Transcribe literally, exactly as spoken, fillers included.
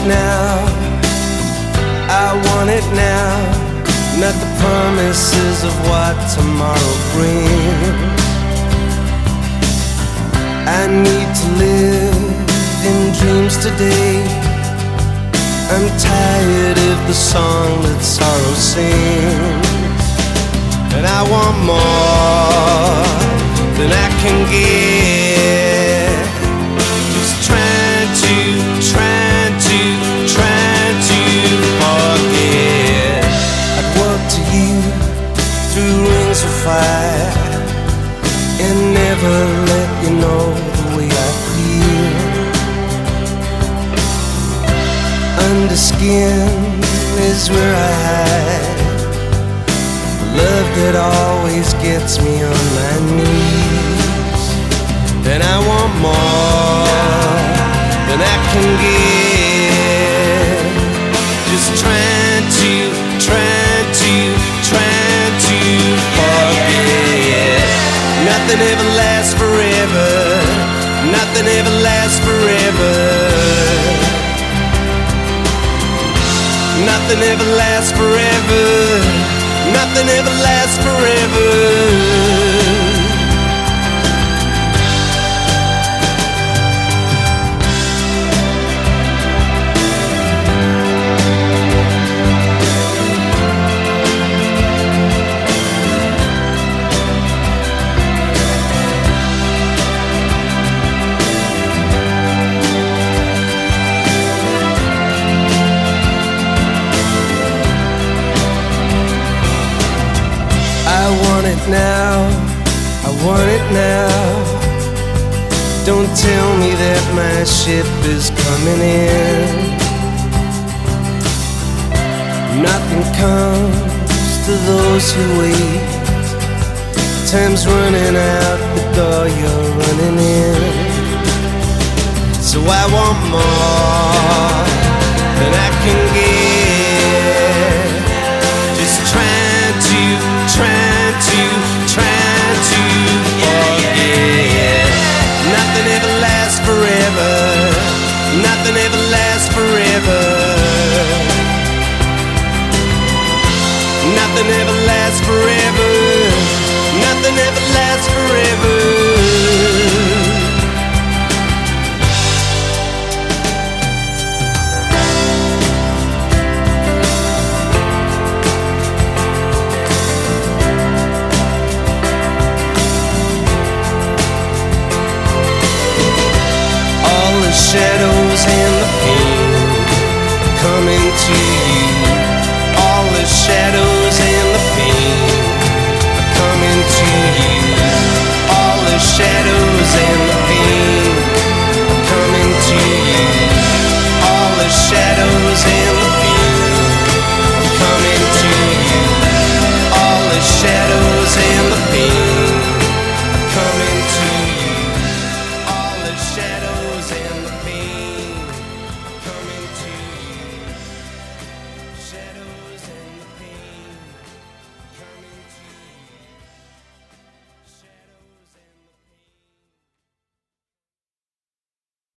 now, I want it now, not the promises of what tomorrow brings. I need to live in dreams today. I'm tired of the song that sorrow sings, and I want more than I can get. Just trying to, trying to, trying to forget. I'd walk to you through rings of fire and never let you know the way I feel. Under skin is where I hide love that always gets me on my knees. And I want more than I can get. Just trying to, trying to, trying to forget. Nothing ever lasts forever. Nothing ever lasts forever. Nothing ever lasts forever. Nothing ever lasts forever. I want it now, I want it now. Don't tell me that my ship is coming in. Nothing comes to those who wait. Time's running out the door you're running in. So I want more than I can get. Just trying to, trying to, trying to forget. Nothing ever lasts forever. Nothing ever lasts forever. Nothing ever lasts forever. Nothing ever lasts forever. Shadows and the pain coming to you. All the shadows and the pain are coming to you. All the shadows and the